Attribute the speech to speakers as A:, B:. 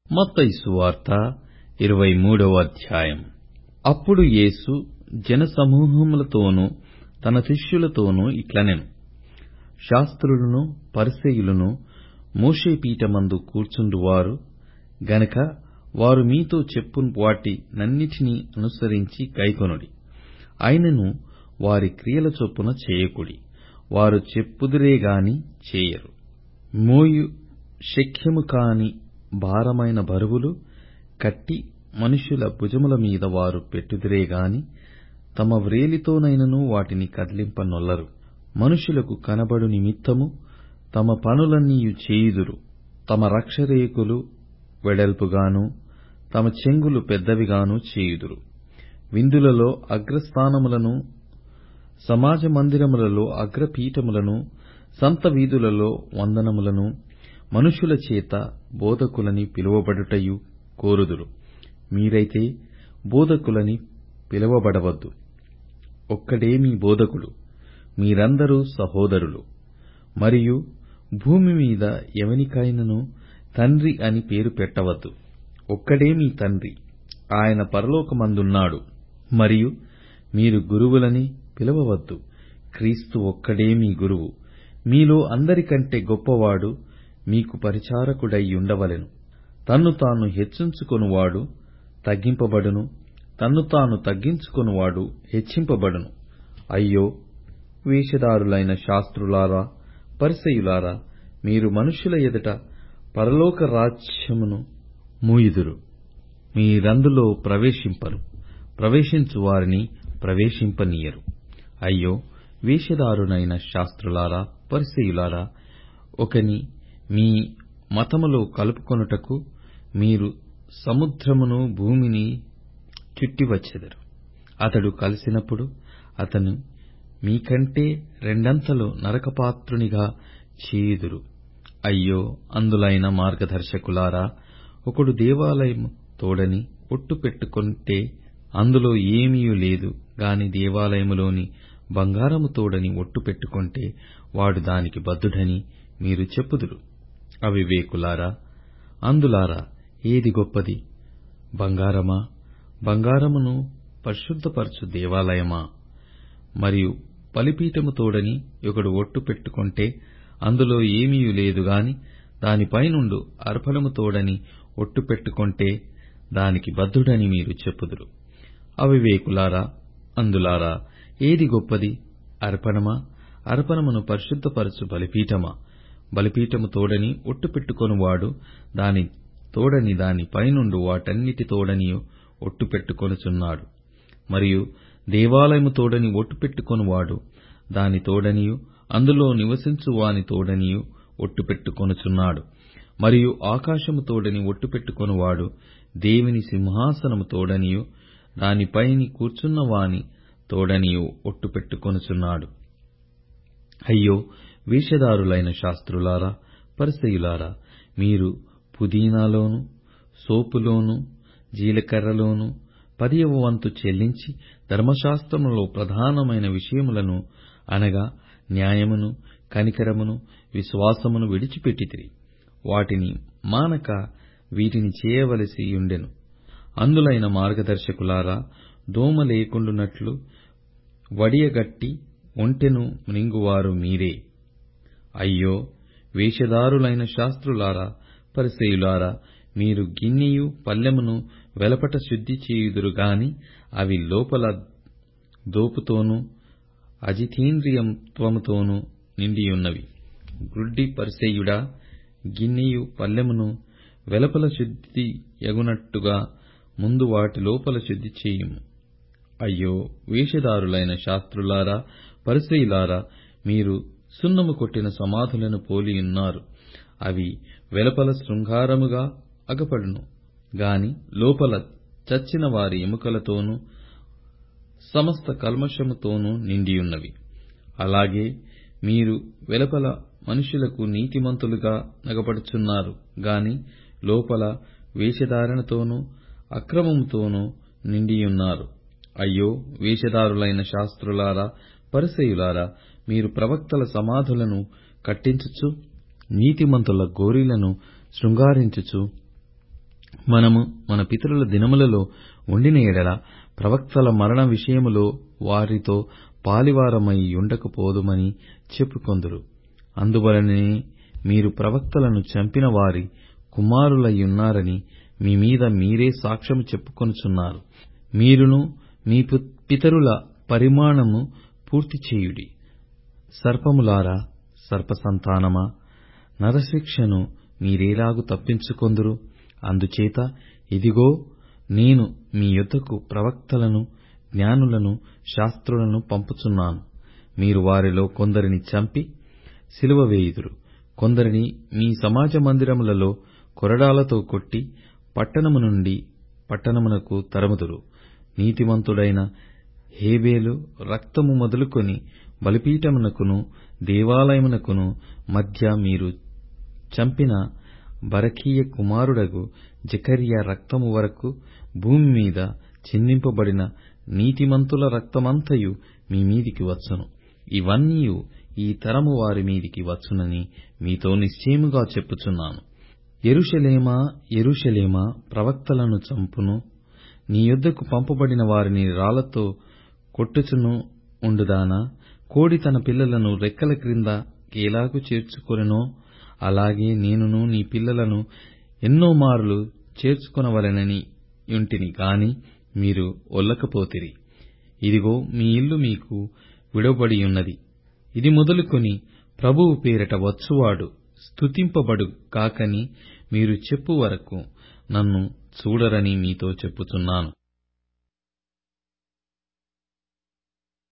A: మత్తయి సువార్త 23వ అధ్యాయం. అప్పుడు యేసు జనసమూహములతోనూ తన శిష్యులతోనూ ఇట్లనెను. శాస్త్రులను పరిసయ్యులను మోషే పీఠమందు కూర్చుండువారు గనక వారు మీతో చెప్పు వాటినన్నిటినీ అనుసరించి గైకొనుడి. అయినను వారి క్రియల చొప్పున చేయకుడి. వారు చెప్పుదురేగాని చేయరు. మోయు శక్యము కాని భారమైన బరువులు కట్టి మనుష్యుల భుజముల మీద వారు పెట్టుదురేగాని తమ వ్రేలితోనైనను వాటిని కదిలింపనొల్లరు. మనుష్యులకు కనబడు నిమిత్తము తమ పనులన్నీయు చేయుదురు. తమ రక్షరేకులు వెడల్పుగాను తమ చెంగులు పెద్దవిగాను చేయుదురు. విందులలో అగ్రస్థానములను, సమాజ మందిరములలో అగ్రపీఠములను, సంత వీధులలో వందనములను, మనుష్యుల చేత బోధకులని పిలువబడుటయు కోరుదురు. మీరైతే బోధకులని పిలువబడవద్దు. ఒక్కడే మీ బోధకుడు. మీరందరూ సహోదరులు. మరియు భూమి మీద ఎవనికైనను తండ్రి అని పేరు పెట్టవద్దు. ఒక్కడే మీ తండ్రి, ఆయన పరలోకమందున్నాడు. మరియు మీరు గురువులని పిలవవద్దు. క్రీస్తు ఒక్కడే మీ గురువు. మీలో అందరికంటే గొప్పవాడు మీకు పరిచారకుడైయుండవలెను. తన్ను తాను హెచ్చించుకొనువాడు తగ్గింపబడును, తన్ను తాను తగ్గించుకొనువాడు హెచ్చింపబడును. అయ్యో, వేషధారులైన శాస్త్రులారా, పరిసయ్యులారా, మీరు మనుష్యుల ఎదుట పరలోక రాజ్యమును మూయుదురు. మీరందులో ప్రవేశింపరు, ప్రవేశించు వారిని ప్రవేశింపనీయరు. అయ్యో, వేషధారులైన శాస్త్రులారా, పరిసయ్యులారా, ఒకని మీ మతములో కలుపుకొనుటకు మీరు సముద్రమును భూమిని చుట్టివచ్చెదరు. అతడు కలిసినప్పుడు అతను మీకంటే రెండంతలు నరకపాత్రునిగా చేయుదురు. అయ్యో, అందులైన మార్గదర్శకులారా, ఒకడు దేవాలయము తోడని ఒట్టు పెట్టుకొంటే అందులో ఏమీయూ లేదు గాని దేవాలయములోని బంగారము తోడని ఒట్టు పెట్టుకొంటే వాడు దానికి బద్ధుడని మీరు చెప్పుదురు. అవివేకులారా, అందులారా, ఏది గొప్పది? బంగారమా? బంగారమును పరిశుద్ధపరచు దేవాలయమా? మరియు బలిపీఠము తోడని ఒకడు ఒట్టు పెట్టుకొంటే అందులో ఏమీయూ లేదు గాని దానిపైనుండు అర్పణము తోడని ఒట్టు పెట్టుకొంటే దానికి బద్ధుడని మీరు చెప్పుదురు. అవివేకులారా, అందులారా, ఏది గొప్పది? అర్పణమా? అర్పణమును పరిశుద్ధపరచు బలిపీఠమా? బలిపీఠము తోడని ఒట్టు పెట్టుకొనువాడు దాని తోడని దాని పైనుండు వాటన్నిటి తోడనియు ఒట్టు పెట్టుకొనుచున్నాడు. మరియు దేవాలయము తోడని ఒట్టు పెట్టుకొనువాడు దాని తోడనియు అందులో నివసించు వాని తోడనియు ఒట్టు పెట్టుకొనుచున్నాడు. మరియు ఆకాశము తోడని ఒట్టు పెట్టుకొనువాడు దేవుని సింహాసనము తోడనియు దానిపైని కూర్చున్న వాని తోడనియు ఒట్టు పెట్టుకొనుచున్నాడు. అయ్యో, వేషధారులైన శాస్త్రులారా, పరిసయ్యులారా, మీరు పుదీనాలోను, సోపులోను, జీలకర్రలోను 10వ వంతు చెల్లించి ధర్మశాస్త్రములో ప్రధానమైన విషయములను అనగా న్యాయమును, కనికరమును, విశ్వాసమును విడిచిపెట్టితిరి. వాటిని మానక వీటిని చేయవలసి యుండెను. అందులైన మార్గదర్శకులారా, దోమ లేకుండునట్లు వడియగట్టి ఒంటెను మృంగువారు మీరే. అయ్యో, వేషధారులైన శాస్త్రులారా, పరిసయ్యులారా, మీరు గిన్నెయు పల్లెమును వెలపట శుద్ధి చేయుదురు గాని అవి లోపల దోపుతోనూ అజితేంద్రియత్వముతోనూ నిండియున్నవి. గ్రుడ్డి పరిసయ్యుడా, గిన్నెయు పల్లెమును వెలుపల శుద్ధి యగునట్టుగా ముందు వాటి లోపల శుద్ధి చేయుము. అయ్యో, వేషధారులైన శాస్త్రులారా, పరిసయ్యులారా, మీరు సున్నము కొట్టిన సమాధులను పోలియున్నారు. అవి వెలుపల శృంగారముగా అగపడును గాని లోపల చచ్చిన వారి ఎముకలతోనూ సమస్త కల్మషముతోనూ నిండియున్నవి. అలాగే మీరు వెలుపల మనుష్యులకు నీతిమంతులుగా నగపడుచున్నారు గాని లోపల వేషధారణతోనూ అక్రమముతోనూ నిండియున్నారు. అయ్యో, వేషధారులైన శాస్త్రులారా, పరిసయ్యులారా, మీరు ప్రవక్తల సమాధులను కట్టించుచు నీతిమంతుల గోరీలను శృంగారించుచు మనము మన పితరుల దినములలో ఉండిన ఎడల ప్రవక్తల మరణ విషయములో వారితో పాలివారమై ఉండకపోదుమని చెప్పుకొందురు. అందువలననే మీరు ప్రవక్తలను చంపిన వారి కుమారులయ్యున్నారని మీ మీద మీరే సాక్ష్యము చెప్పుకొనుచున్నారు. మీరును మీ పితరుల పరిమాణము పూర్తి చేయుడి. సర్పములారా, సర్పసంతానమా, నరశిక్షను మీరేలాగు తప్పించుకొందురు? అందుచేత ఇదిగో, నేను మీ యొద్దకు ప్రవక్తలను, జ్ఞానులను, శాస్త్రులను పంపుచున్నాను. మీరు వారిలో కొందరిని చంపి సిలువ వేయుదురు, కొందరిని మీ సమాజ మందిరములలో కొరడాలతో కొట్టి పట్టణము నుండి పట్టణమునకు తరుముదురు. నీతిమంతుడైన హేబెలు రక్తము మొదలుకొని బలిపీఠమునకును దేవాలయమునకును మధ్య మీరు చంపిన బరకీయ కుమారుడగు జెకర్యా రక్తము వరకు భూమి మీద చిందింపబడిన నీతిమంతుల రక్తమంతయు మీ మీదికి వచ్చును. ఇవన్నీయు ఈ తరము వారి మీదికి వచ్చునని మీతో నిశ్చయముగా చెప్పుచున్నాను. యెరూషలేమా, యెరూషలేమా, ప్రవక్తలను చంపును, నీ యొద్దకు పంపబడిన వారిని రాళ్లతో కొట్టుచును ఉండుదానా? కోడి తన పిల్లలను రెక్కల క్రింద ఎలాగు చేర్చుకొనునో అలాగే నేనును నీ పిల్లలను ఎన్నో మారులు చేర్చుకొనవలెనని యుంటిని గాని మీరు ఒల్లకపోతిరి. ఇదిగో, మీ ఇల్లు మీకు విడువబడియున్నది. ఇది మొదలుకొని ప్రభువు పేరట వచ్చువాడు స్తుతింపబడు కాకని మీరు చెప్పు వరకు నన్ను చూడరని మీతో చెప్పుచున్నాను.